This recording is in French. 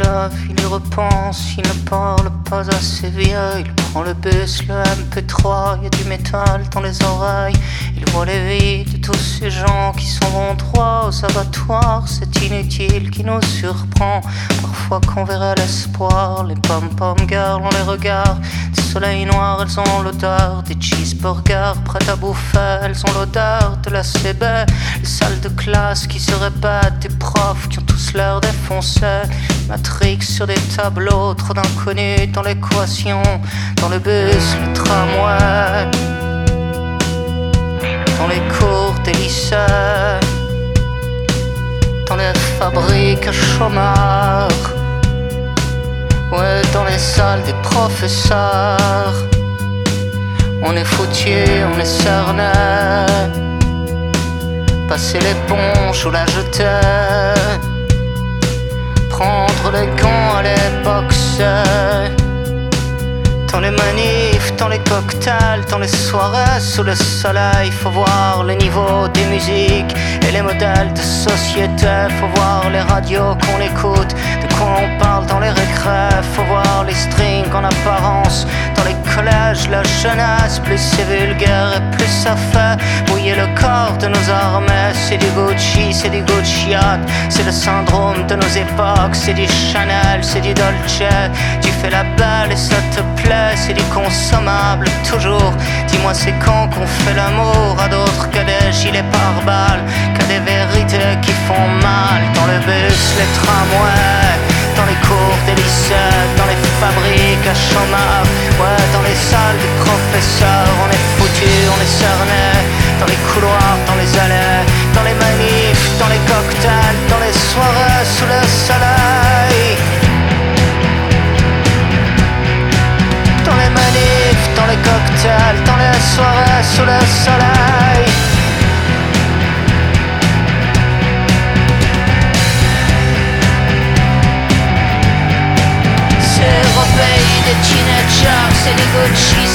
neuf, il y repense, il ne parle pas assez vieux. Il prend le bus, le MP3, il y a du métal dans les oreilles. Il voit les vies de tous ces gens qui s'en vont droit aux abattoirs. C'est inutile qui nous surprend. Parfois qu'on verrait l'espoir, les pom-pom girls ont les regards des soleils noirs, elles ont l'odeur des cheeseburgers prêtes à bouffer. Elles ont l'odeur de la CB, les salles de classe qui se répètent, des profs qui ont tous l'air défoncés. Matrix sur des tableaux, trop d'inconnus dans l'équation. Dans le bus, le tramway, dans les cours des lycées, dans les fabriques à chômeurs, ouais, dans les salles des professeurs. On est foutus, on est cerné. Passer l'éponge ou la jeter, prendre les gants, aller boxer. Dans les manifs, dans les cocktails, dans les soirées sous le soleil, faut voir le niveau des musiques et les modèles de société. Faut voir les radios qu'on écoute, de quoi on parle dans les récrés. Faut voir les strings en apparence dans les collèges, la jeunesse. Plus c'est vulgaire et plus ça fait mouiller le corps de nos armées. C'est du Gucci, c'est du Gucciat, c'est le syndrome de nos époques. C'est du Chanel, c'est du Dolce. Tu fais la belle et ça te plaît. C'est du consommable toujours. Dis-moi c'est quand qu'on fait l'amour à d'autres que des gilets pare-balles, que des vérités qui font mal. Dans le bus, les tramways, dans les cours des lycées, dans les fabriques à chômage, ouais, dans les salles des professeurs. On est foutus, on est cernés. Dans les couloirs, dans les allées, dans les manifs, dans les cocktails, dans les soirées sous le soleil. Dans les manifs, dans les cocktails, dans les soirées sous le soleil. C'est au pays des teenagers, c'est des Gucci,